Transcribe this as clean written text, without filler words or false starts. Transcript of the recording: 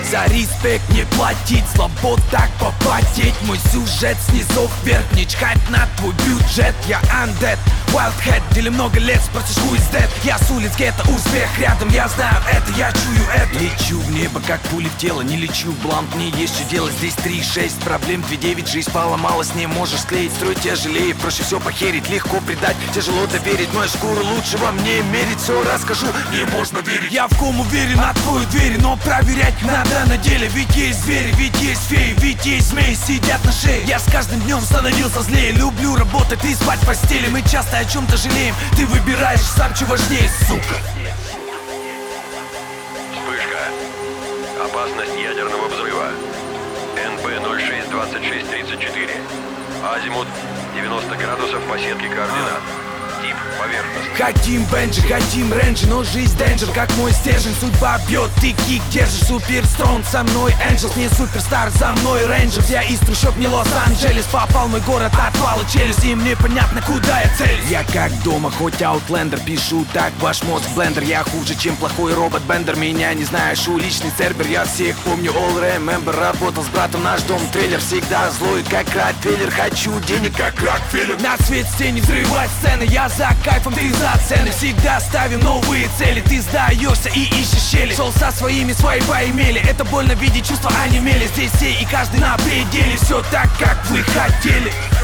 За респект не платить, слабо так попотеть. Мой сюжет снизу вверх, не чхать на твой бюджет. Я undead, wildhead, деле много лет, спросишь who is dead. Я с улиц гетто, успех рядом, я знаю это, я чую это. Лечу в небо, как пули в тело, не лечу бланк, мне есть что делать. Здесь 3-6 проблем, 2-9, жизнь поломалась, не можешь склеить. Строить тяжелее, проще все похерить, легко предать, тяжело доверить. Моя шкура лучше во мне мерить, все расскажу, не можно верить. Я в ком уверен, открою двери, но проверять надо на деле. Ведь есть звери, ведь есть феи, ведь есть змеи, сидят на шее. Я с каждым днем становился злее, люблю работать и спать в постели. Мы часто о чем-то жалеем, ты выбираешь сам, что важнее, сука. Вспышка. Опасность ядерного взрыва. НП-06-2634. Азимут 90 градусов по сетке координат. Тип поверхность. Хотим бенджи, хотим рейнджи, но жизнь денджер, как мой стержень. Судьба бьет, ты кик держишь, супер стронг со мной. Энджелс не суперстар, за мной рейнджер. Я из трущоб, не Лос-Анджелес, попал в мой город, отвала челюсть, им непонятно, куда я целюсь. Я как дома, хоть аутлендер, пишу так, ваш мозг блендер. Я хуже, чем плохой робот-бендер, меня не знаешь, уличный цербер. Я всех помню, all remember, работал с братом, наш дом трейлер. Всегда злой, как Ротвейлер, хочу денег, как Рокфеллер. На свет сцене взрывать сцены, я за кайфом, ты за цены. Всегда ставим новые цели, ты сдаешься и ищешь щели. Шел со своими, свои поимели, это больно видеть, чувства онемели. Здесь все и каждый на пределе, все так, как вы хотели.